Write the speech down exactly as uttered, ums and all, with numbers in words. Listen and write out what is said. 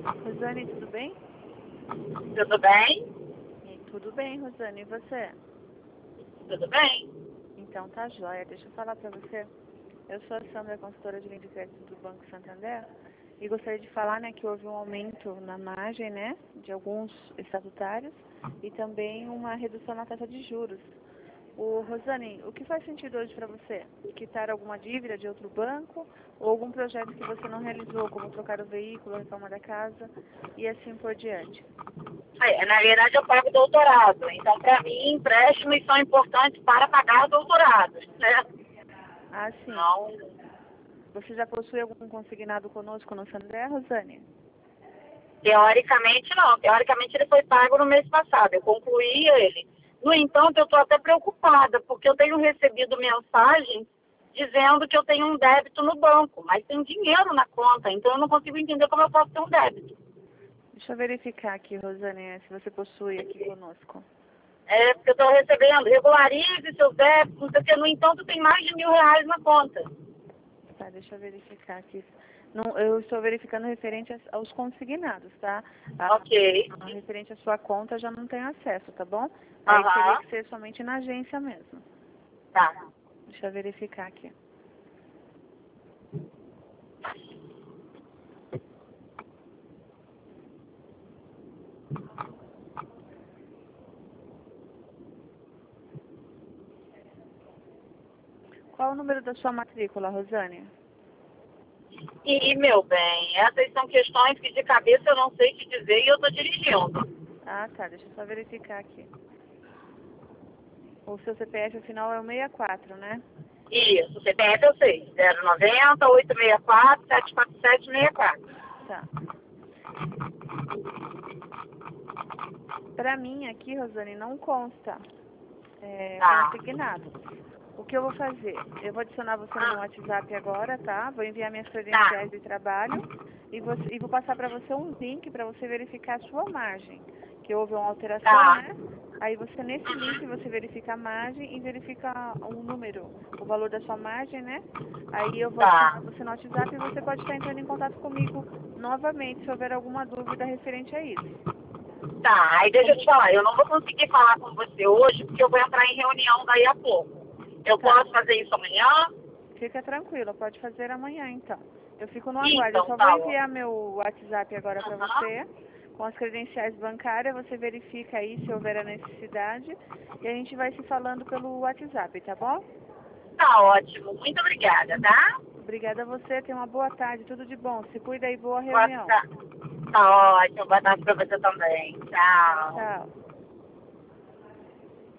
Rosane, tudo bem? Tudo bem? Tudo bem, Rosane. E você? Tudo bem? Então tá jóia. Deixa eu falar pra você. Eu sou a Sandra, consultora de linha de crédito do Banco Santander. E gostaria de falar, né, que houve um aumento na margem, né, de alguns estatutários e também uma redução na taxa de juros. O Rosane, o que faz sentido hoje para você? Quitar alguma dívida de outro banco ou algum projeto que você não realizou, como trocar o veículo, reforma da casa e assim por diante? É, na verdade, eu pago doutorado. Então, para mim, empréstimos são importantes para pagar doutorados, né? Ah, sim. Não, Você já possui algum consignado conosco no Santander, Rosane? teoricamente, não. Teoricamente, ele foi pago no mês passado. Eu concluí ele. No entanto, eu estou até preocupada, porque eu tenho recebido mensagens dizendo que eu tenho um débito no banco, mas tem dinheiro na conta, então eu não consigo entender como eu posso ter um débito. Deixa eu verificar aqui, Rosane, se você possui aqui conosco. É, porque eu estou recebendo, regularize seus débitos, não sei o que. No entanto, tem mais de mil reais na conta. Tá, deixa eu verificar aqui. Não, eu estou verificando referente aos aos consignados, tá? A, Ok. a referente à sua conta já não tem acesso, tá bom? Aí teria Aham. que ser somente na agência mesmo. Tá. Deixa eu verificar aqui. Qual o número da sua matrícula, Rosane? E, meu bem, essas são questões que de cabeça eu não sei te dizer e eu estou dirigindo. Ah, tá, deixa eu só verificar aqui. O seu C P F, afinal, é o sessenta e quatro, né? Isso, C P F eu sei. zero noventa, oito seis quatro, sete quatro sete, seis quatro. Tá. Pra mim aqui, Rosane, não consta é, Tá. consignado. O que eu vou fazer? Eu vou adicionar você no meu Ah, WhatsApp agora, tá? Vou enviar minhas tá. credenciais de trabalho e, você, e vou passar para você um link para você verificar a sua margem, que houve uma alteração, Tá. né? Aí você, nesse link, você verifica a margem e verifica o número, o valor da sua margem, né? Aí eu vou Tá. adicionar você no WhatsApp e você pode estar entrando em contato comigo novamente se houver alguma dúvida referente a isso. Tá. Aí deixa eu te Como... falar, eu não vou conseguir falar com você hoje porque eu vou entrar em reunião daí a pouco. Eu Tá. posso fazer isso amanhã? Fica tranquila, pode fazer amanhã então. Eu fico no aguardo. Eu Então, só vou tá, ó. enviar meu WhatsApp agora para Aham. você, com as credenciais bancárias. Você verifica aí se houver a necessidade e a gente vai se falando pelo WhatsApp, tá bom? Tá ótimo. Muito obrigada, tá? Obrigada a você, tenha uma boa tarde, tudo de bom. Se cuida e boa Boa reunião. tarde. Tá ótimo. Boa tarde pra você também. Tchau, Tchau. tchau.